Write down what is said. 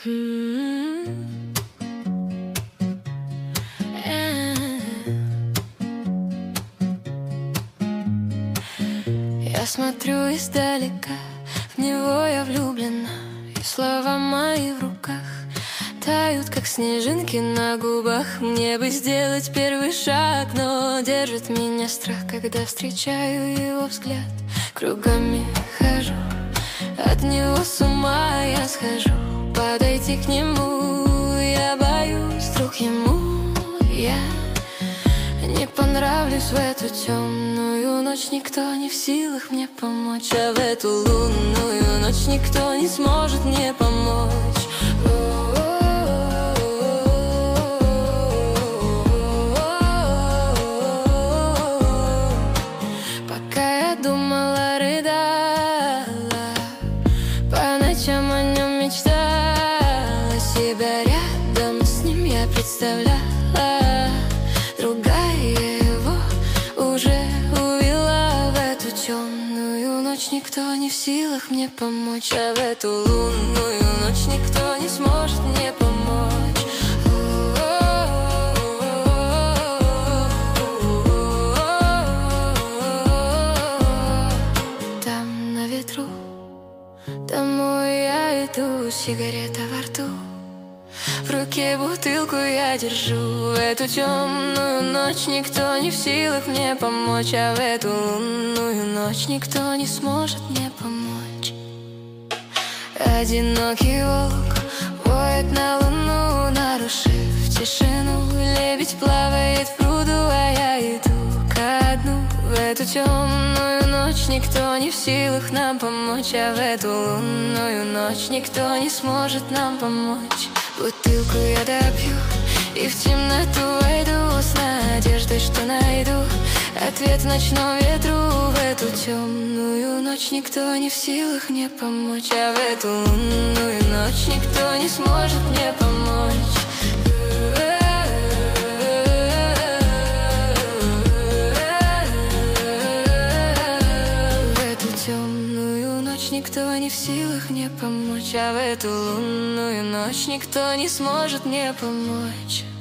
Я смотрю издалека, в него я влюблена, и слова мои в руках тают, как снежинки на губах. Мне бы сделать первый шаг, но держит меня страх, когда встречаю его взгляд. Кругами хожу, от него с ума я схожу. Подойти к нему я боюсь, вдруг ему я не понравлюсь. В эту темную ночь никто не в силах мне помочь, а в эту лунную ночь никто не сможет мне помочь. Пока я думала, рыдала, по ночам о нем мечтала, себя рядом с ним я представляла. Другая его уже увела. В эту темную ночь никто не в силах мне помочь, а в эту лунную ночь никто не сможет мне помочь. Там на ветру, домой я иду, сигарета во рту, в руке бутылку я держу. В эту темную ночь никто не в силах мне помочь, а в эту лунную ночь никто не сможет мне помочь. Одинокий волк воет на луну, нарушив тишину. Лебедь плавает в пруду, а я иду ко дну. В эту темную ночь никто не в силах нам помочь, а в эту лунную ночь никто не сможет нам помочь. Бутылку я допью и в темноту войду, с надеждой, что найду ответ в ночном ветру. В эту темную ночь никто не в силах мне помочь, а в эту лунную ночь никто не сможет мне помочь. В эту темную ночь никто не в силах мне помочь, а в эту лунную ночь никто не сможет мне помочь.